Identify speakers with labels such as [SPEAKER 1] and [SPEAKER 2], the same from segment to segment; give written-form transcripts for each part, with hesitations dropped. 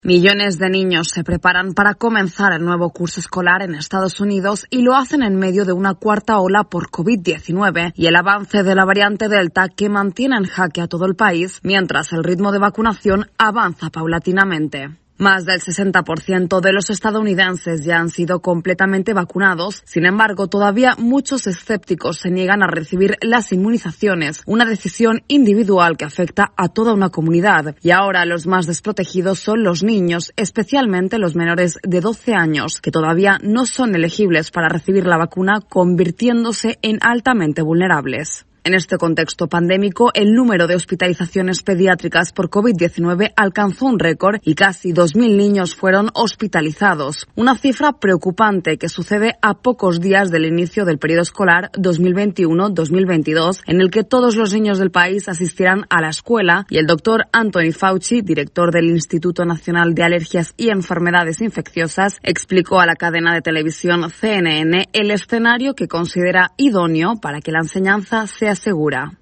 [SPEAKER 1] Millones de niños se preparan para comenzar el nuevo curso escolar en Estados Unidos y lo hacen en medio de una cuarta ola por COVID-19 y el avance de la variante Delta que mantiene en jaque a todo el país, mientras el ritmo de vacunación avanza paulatinamente. Más del 60% de los estadounidenses ya han sido completamente vacunados. Sin embargo, todavía muchos escépticos se niegan a recibir las inmunizaciones, una decisión individual que afecta a toda una comunidad. Y ahora los más desprotegidos son los niños, especialmente los menores de 12 años, que todavía no son elegibles para recibir la vacuna, convirtiéndose en altamente vulnerables. En este contexto pandémico, el número de hospitalizaciones pediátricas por COVID-19 alcanzó un récord y casi 2.000 niños fueron hospitalizados. Una cifra preocupante que sucede a pocos días del inicio del periodo escolar 2021-2022, en el que todos los niños del país asistirán a la escuela, y el doctor Anthony Fauci, director del Instituto Nacional de Alergias y Enfermedades Infecciosas, explicó a la cadena de televisión CNN el escenario que considera idóneo para que la enseñanza sea segura.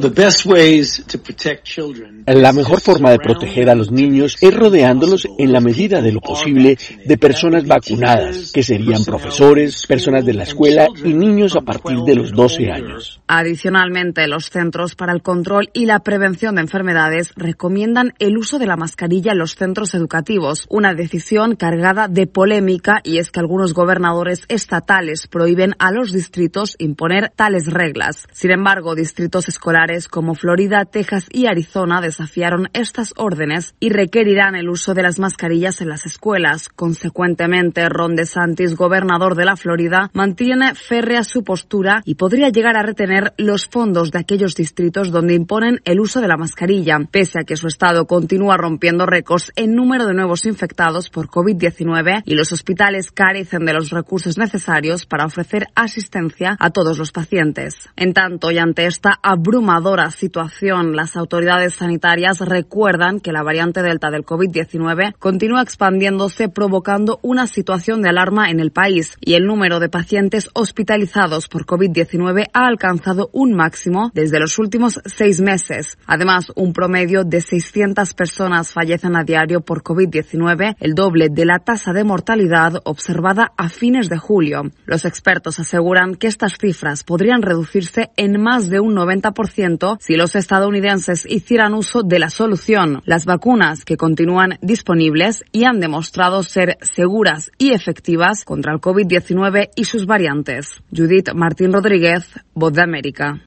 [SPEAKER 2] La mejor forma de proteger a los niños es rodeándolos en la medida de lo posible de personas vacunadas, que serían profesores, personas de la escuela y niños a partir de los 12 años.
[SPEAKER 1] Adicionalmente, los Centros para el Control y la Prevención de Enfermedades recomiendan el uso de la mascarilla en los centros educativos, una decisión cargada de polémica, y es que algunos gobernadores estatales prohíben a los distritos imponer tales reglas. Sin embargo, distritos escolares como Florida, Texas y Arizona desafiaron estas órdenes y requerirán el uso de las mascarillas en las escuelas. Consecuentemente, Ron DeSantis, gobernador de la Florida, mantiene férrea su postura y podría llegar a retener los fondos de aquellos distritos donde imponen el uso de la mascarilla, pese a que su estado continúa rompiendo récords en número de nuevos infectados por COVID-19 y los hospitales carecen de los recursos necesarios para ofrecer asistencia a todos los pacientes. En tanto, y ante esta abrumadora situación, las autoridades sanitarias recuerdan que la variante Delta del COVID-19 continúa expandiéndose, provocando una situación de alarma en el país, y el número de pacientes hospitalizados por COVID-19 ha alcanzado un máximo desde los últimos 6 meses. Además, un promedio de 600 personas fallecen a diario por COVID-19, el doble de la tasa de mortalidad observada a fines de julio. Los expertos aseguran que estas cifras podrían reducirse en más de un 90% si los estadounidenses hicieran uso de la solución, las vacunas, que continúan disponibles y han demostrado ser seguras y efectivas contra el COVID-19 y sus variantes. Judith Martín Rodríguez, Voz de América.